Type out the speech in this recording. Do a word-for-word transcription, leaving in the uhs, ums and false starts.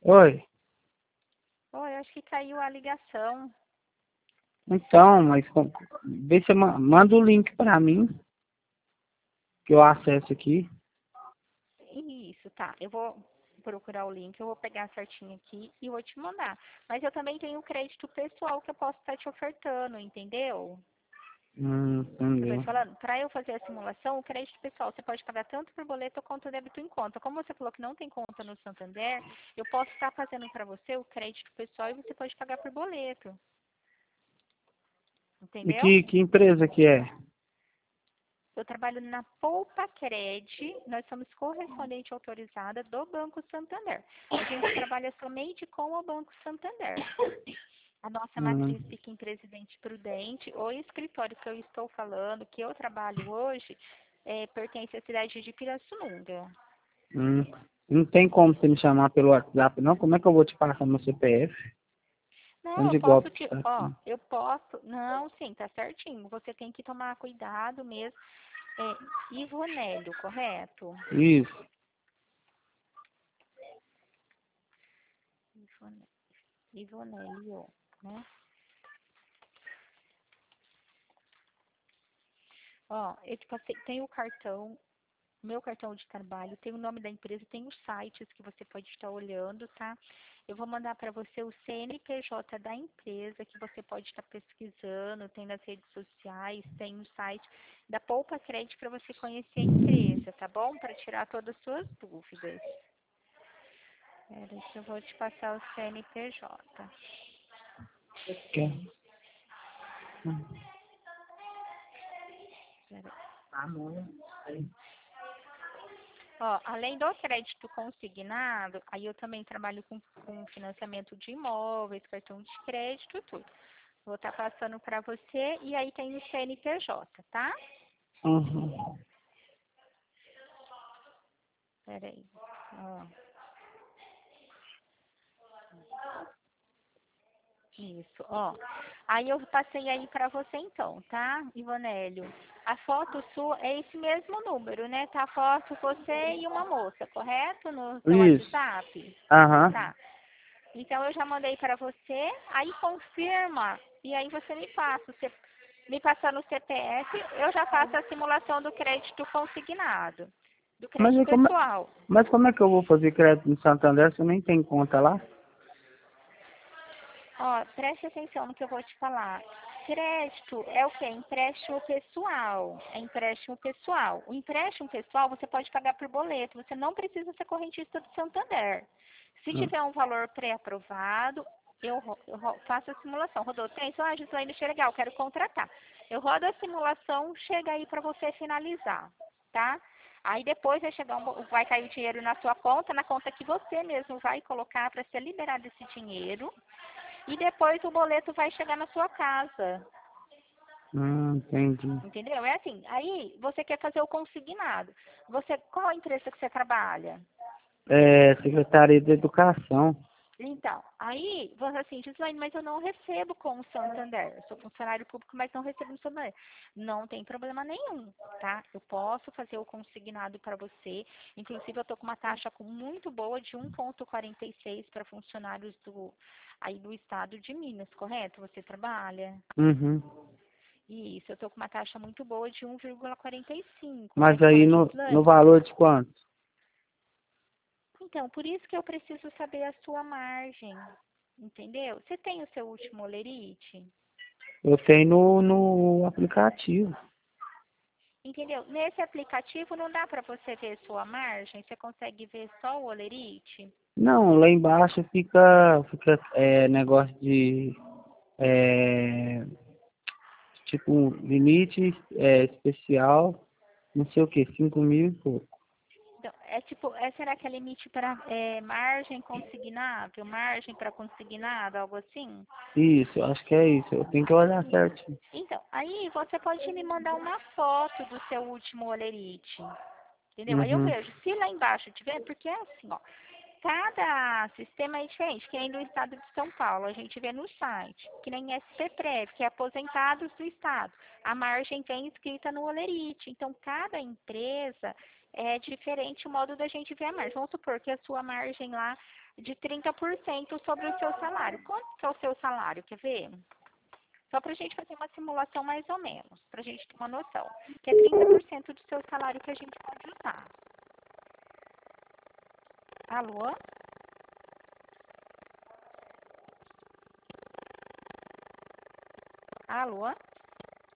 Oi. Oi, acho que caiu a ligação. Então, mas com- vê se você ma- manda o link pra mim, que eu acesso aqui. Isso, tá. Eu vou procurar o link, eu vou pegar certinho aqui e vou te mandar. Mas eu também tenho crédito pessoal que eu posso estar te ofertando, entendeu? Hum, Eu tô entendeu? te falando, para eu fazer a simulação, o crédito pessoal você pode pagar tanto por boleto quanto débito em conta. Como você falou que não tem conta no Santander, eu posso estar fazendo para você o crédito pessoal e você pode pagar por boleto. E Entendeu? que, que empresa que é? Eu trabalho na Poupa Cred, nós somos correspondente autorizada do Banco Santander. A gente trabalha somente com o Banco Santander. A nossa Hum, matriz fica em Presidente Prudente. O escritório que eu estou falando, que eu trabalho hoje, é, pertence à cidade de Pirassununga. hum. Não tem como você me chamar pelo WhatsApp, não? Como é que eu vou te passar meu C P F? Não, eu Onde igual posso que te. tá Ó, aqui. eu posso. Não, sim, tá certinho. Você tem que tomar cuidado mesmo. É Ivonélio, correto? Isso. Ivone- Ivonélio, né? Ó, eu te passei, tem o cartão, meu cartão de trabalho, tem o nome da empresa, tem os sites que você pode estar olhando, tá? Eu vou mandar para você o C N P J da empresa, que você pode estar pesquisando, tem nas redes sociais, tem o site da Poupa Cred para você conhecer a empresa, tá bom? Para tirar todas as suas dúvidas. Pera que eu vou te passar o C N P J. Quer? Hum. Pera. Ah, não. Aí. Ó, além do crédito consignado, aí eu também trabalho com, com financiamento de imóveis, cartão de crédito e tudo. Vou estar passando para você e aí tem o C N P J, tá? Uhum. Peraí. Ó, isso, ó. Aí eu passei aí para você então, tá, Ivonélio? A foto sua é esse mesmo número, né? Tá a foto você e uma moça, correto? No seu Isso. WhatsApp? Aham. Tá. Então eu já mandei para você, aí confirma e aí você me passa, você me passando o C P F, eu já faço a simulação do crédito consignado, do Mas, crédito aí como, é- pessoal. mas como é que eu vou fazer crédito no Santander se eu nem tenho conta lá? Ó, preste atenção no que eu vou te falar. Crédito é o quê? Empréstimo pessoal. É empréstimo pessoal. O empréstimo pessoal você pode pagar por boleto. Você não precisa ser correntista do Santander. Se Hum. tiver um valor pré-aprovado, eu, ro- eu ro- faço a simulação. Rodou, tem? Ah, Gislaine, achei legal, quero contratar. Eu rodo a simulação, chega aí para você finalizar, tá? Aí depois vai chegar um, bo- vai cair o dinheiro na sua conta, na conta que você mesmo vai colocar para ser liberado esse dinheiro. E depois o boleto vai chegar na sua casa. Hum, entendi. Entendeu? É assim. Aí você quer fazer o consignado. Você, qual a empresa que você trabalha? É, Secretaria de Educação. Então, aí você assim, Gislaine, mas eu não recebo com o Santander. Eu sou funcionário público, mas não recebo no Santander. Não tem problema nenhum, tá? Eu posso fazer o consignado para você. Inclusive, eu tô com uma taxa com- muito boa de um vírgula quarenta e seis para funcionários do aí do estado de Minas, correto? Você trabalha? Uhum. Isso, eu tô com uma taxa muito boa de um vírgula quarenta e cinco. Mas Mas você aí fala, no, no Gislaine, valor de quanto? então, por isso que eu preciso saber a sua margem. Entendeu? Você tem o seu último olerite? Eu tenho no, no aplicativo. Entendeu? Nesse aplicativo não dá para você ver sua margem, você consegue ver só o olerite? Não, lá embaixo fica, fica é, negócio de é, tipo um limite é, especial, não sei o que, cinco mil e pouco. Então, é tipo, é, será que é limite para é, margem consignável, margem para consignado, algo assim? Isso, eu acho que é isso. Eu tenho que olhar certinho. Então, aí você pode me mandar uma foto do seu último olerite. Entendeu? Aí eu Uhum. vejo, se lá embaixo tiver, porque é assim, ó, cada sistema é diferente, que nem do estado de São Paulo, a gente vê no site, que nem S P Prev, que é aposentados do estado. A margem vem escrita no olerite. Então, cada empresa é diferente o modo da gente ver a margem. Vamos supor que a sua margem lá de trinta por cento sobre o seu salário. Quanto que é o seu salário? Quer ver? Só para a gente fazer uma simulação mais ou menos, para a gente ter uma noção. Que é trinta por cento do seu salário que a gente pode usar. Alô? Alô?